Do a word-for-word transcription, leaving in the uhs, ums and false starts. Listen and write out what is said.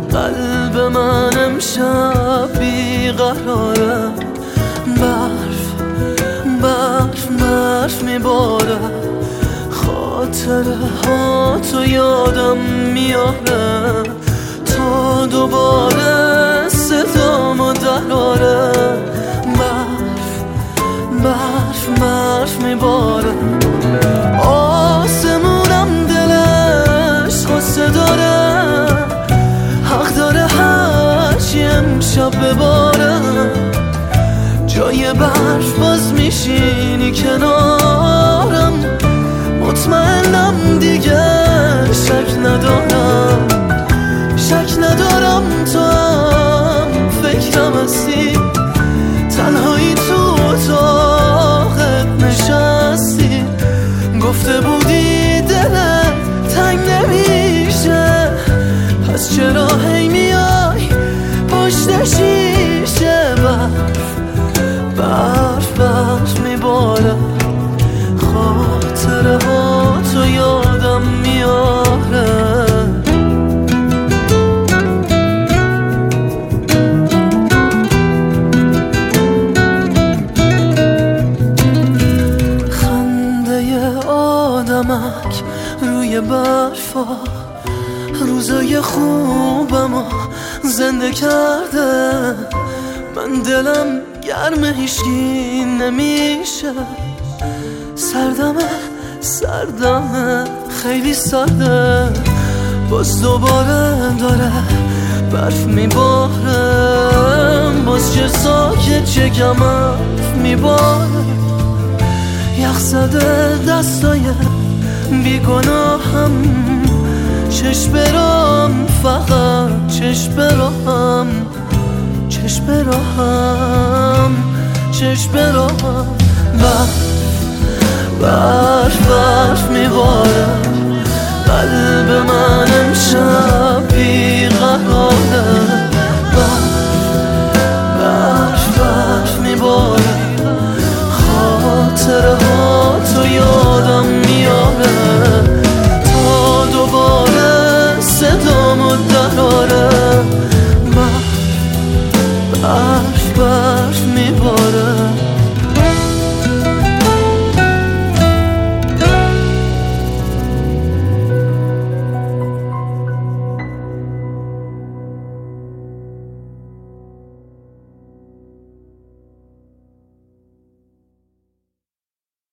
قلب من امشب بیقراره، برف برف برف میباره، خاطره ها تو یادم میاره تا دوباره صدامو دراره. برف برف برف میباره، آسمونم دلش غصه داره، حق داره هرچی امشب بباره. جای برف باز میشینی کنارم، مطمئنم دیگه شک ندارم، شک ندارم تو هم فکرم هستی، تنهایی تو اتاقت نشستی، گفته بودی دلت تنگ نمیشه، پس چرا هی میای پشت شیشه؟ برف برف برف میباره، خاطره ها تو یادم میاره. خنده آدمک روی برفا روزای خوبمو زنده کرده، من دلم گرم هیچکی نمیشه، سردمه سردمه خیلی سرده، باز دوباره داره برف میباره، باز چه ساکت چه کمرف میباره، یخ زده دستای بیگناهم، چش برام فقط چش برام، چش برام چش برام. برف برف برف میباره، قلب من امشب بیغم